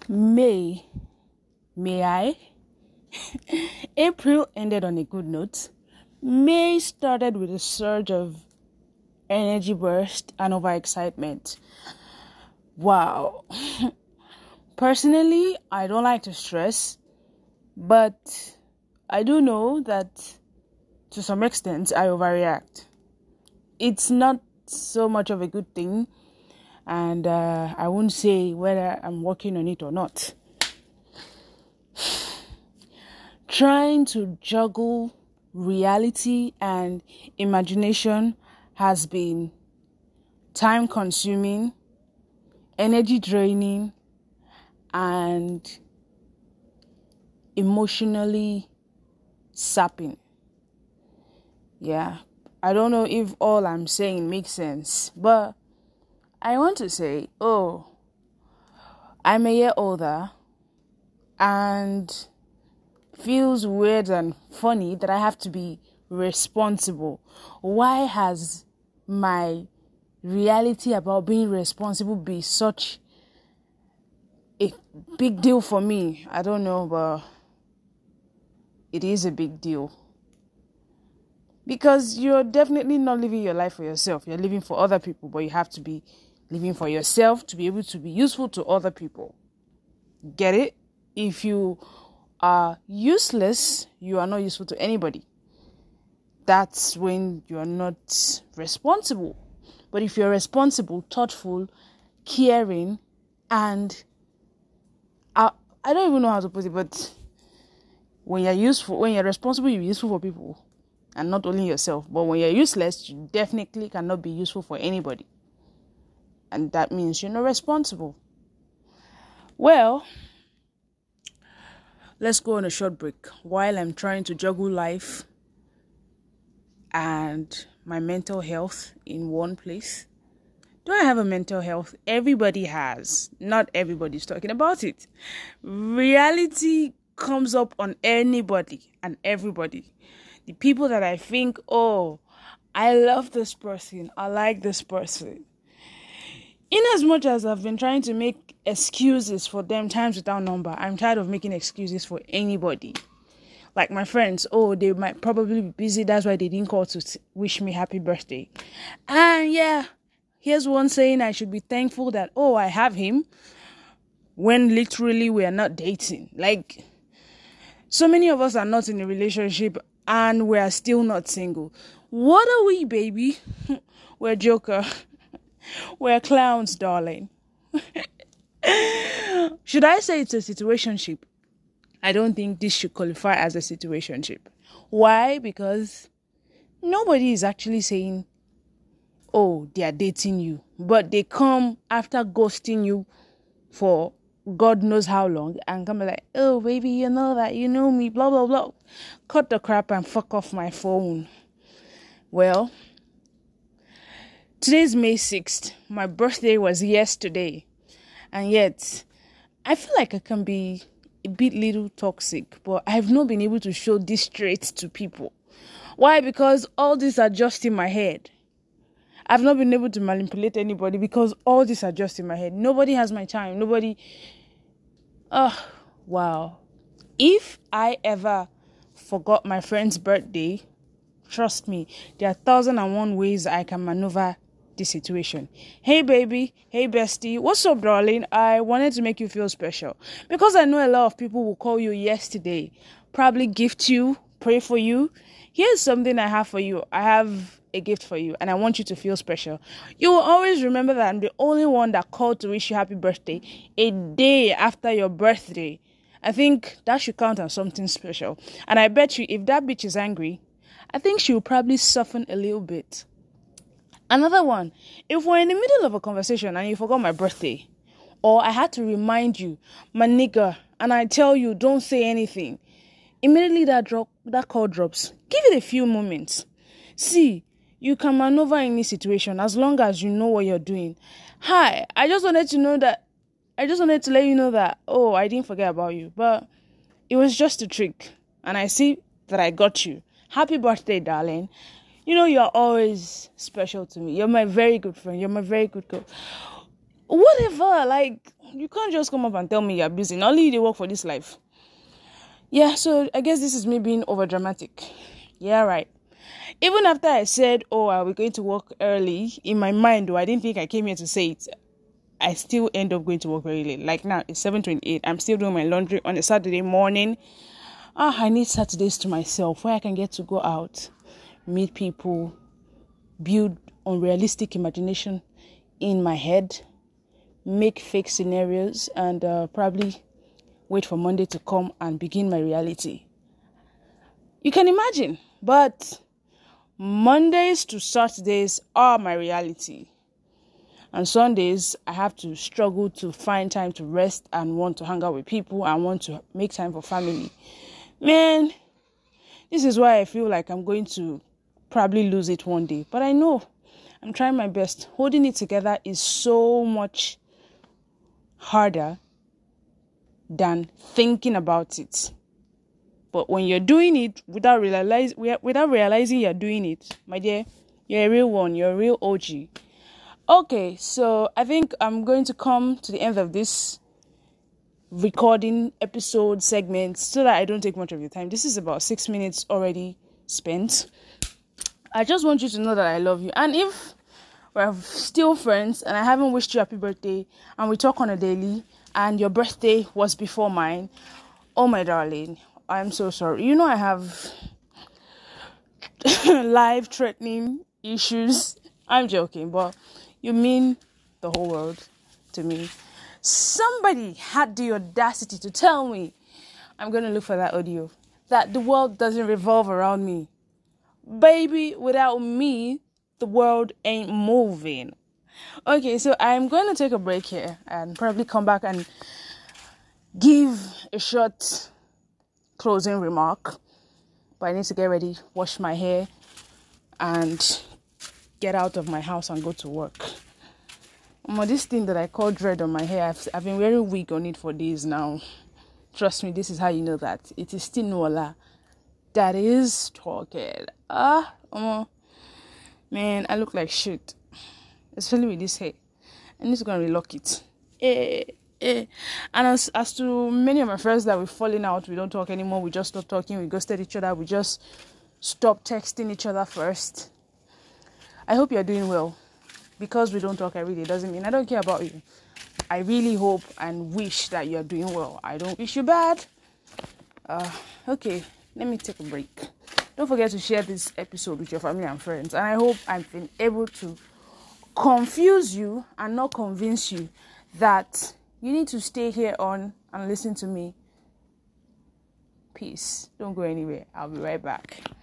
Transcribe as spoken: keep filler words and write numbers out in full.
May, may I? April ended on a good note. May started with a surge of energy burst and overexcitement. Wow. Personally, I don't like to stress, but I do know that to some extent I overreact. It's not so much of a good thing, and uh, I won't say whether I'm working on it or not. Trying to juggle reality and imagination has been time consuming, energy draining, and emotionally sapping. Yeah, I don't know if all I'm saying makes sense, but I want to say, oh, I'm a year older, and feels weird and funny that I have to be responsible. Why has my reality about being responsible be such a big deal for me? I don't know, but it is a big deal. Because you're definitely not living your life for yourself. You're living for other people, but you have to be living for yourself to be able to be useful to other people. Get it? If you are useless, you are not useful to anybody. That's when you're not responsible. But if you're responsible, thoughtful, caring, and I, I don't even know how to put it, but when you're useful, when you're responsible, you're useful for people, and not only yourself. But when you're useless, you definitely cannot be useful for anybody, and that means you're not responsible. Well, let's go on a short break while I'm trying to juggle life and my mental health in one place. Do I have a mental health? Everybody has. Not everybody's talking about it. Reality comes up on anybody and everybody. The people that I think, oh, I love this person, I like this person. In as much as I've been trying to make excuses for them times without number, I'm tired of making excuses for anybody. Like my friends, oh, they might probably be busy, that's why they didn't call to wish me happy birthday. And yeah, here's one saying I should be thankful that, oh, I have him, when literally we are not dating. Like, so many of us are not in a relationship and we are still not single. What are we, baby? We're joker. We're clowns, darling. Should I say it's a situationship? I don't think this should qualify as a situationship. Why? Because nobody is actually saying, oh, they are dating you. But they come after ghosting you for God knows how long and come like, oh, baby, you know that, you know me, blah, blah, blah. Cut the crap and fuck off my phone. Well, today's May sixth. My birthday was yesterday. And yet, I feel like I can be a bit little toxic, but I've not been able to show this trait to people. Why? Because all these are just in my head. I've not been able to manipulate anybody because all these are just in my head. Nobody has my time. Nobody... Oh, wow. If I ever forgot my friend's birthday, trust me, there are thousand and one ways I can maneuver this situation. Hey, baby. Hey, bestie. What's up, darling? I wanted to make you feel special. Because I know a lot of people will call you yesterday, probably gift you, pray for you. Here's something I have for you. I have a gift for you, and I want you to feel special. You will always remember that I'm the only one that called to wish you happy birthday a day after your birthday. I think that should count as something special. And I bet you if that bitch is angry, I think she will probably soften a little bit. Another one, if we're in the middle of a conversation and you forgot my birthday, or I had to remind you, my nigga, and I tell you, don't say anything, immediately that drop, that call drops. Give it a few moments. See, you can maneuver any situation as long as you know what you're doing. Hi, I just wanted to know that, I just wanted to let you know that, oh, I didn't forget about you, but it was just a trick, and I see that I got you. Happy birthday, darling. You know, you're always special to me. You're my very good friend. You're my very good girl. Whatever, like, you can't just come up and tell me you're busy. Not only you work for this life. Yeah, so I guess this is me being over dramatic. Yeah, right. Even after I said, oh, are we going to work early? In my mind, though, I didn't think I came here to say it. I still end up going to work very late. Like now, it's seven twenty-eight. I'm still doing my laundry on a Saturday morning. Ah, I need Saturdays to myself where I can get to go out, meet people, build unrealistic imagination in my head, make fake scenarios, and uh, probably wait for Monday to come and begin my reality. You can imagine, but Mondays to Saturdays are my reality. And Sundays, I have to struggle to find time to rest and want to hang out with people and want to make time for family. Man, this is why I feel like I'm going to probably lose it one day. But I know I'm trying my best. Holding it together is so much harder than thinking about it. But when you're doing it without realize without realizing you're doing it, my dear, you're a real one. You're a real O G. Okay, so I think I'm going to come to the end of this recording episode segment so that I don't take much of your time. This is about six minutes already spent. I just want you to know that I love you. And if we're still friends and I haven't wished you happy birthday and we talk on a daily and your birthday was before mine, oh my darling, I'm so sorry. You know I have life-threatening issues. I'm joking, but you mean the whole world to me. Somebody had the audacity to tell me, I'm going to look for that audio, that the world doesn't revolve around me. Baby, without me, the world ain't moving. Okay, so I'm going to take a break here and probably come back and give a short closing remark. But I need to get ready, wash my hair, and get out of my house and go to work. Um, this thing that I call dread on my hair, I've, I've been wearing wig on it for days now. Trust me, this is how you know that. It is still Nola that is talking. Ah, um, man, I look like shit. Especially with this hair. I need to go and relock it. Eh, eh. And as, as to many of my friends that we're falling out, we don't talk anymore, we just stop talking, we ghosted each other, we just stop texting each other first. I hope you're doing well. Because we don't talk every day doesn't mean I don't care about you. I really hope and wish that you're doing well. I don't wish you bad. Uh, okay, let me take a break. Don't forget to share this episode with your family and friends. And I hope I've been able to confuse you and not convince you that you need to stay here on and listen to me. Peace. Don't go anywhere. I'll be right back.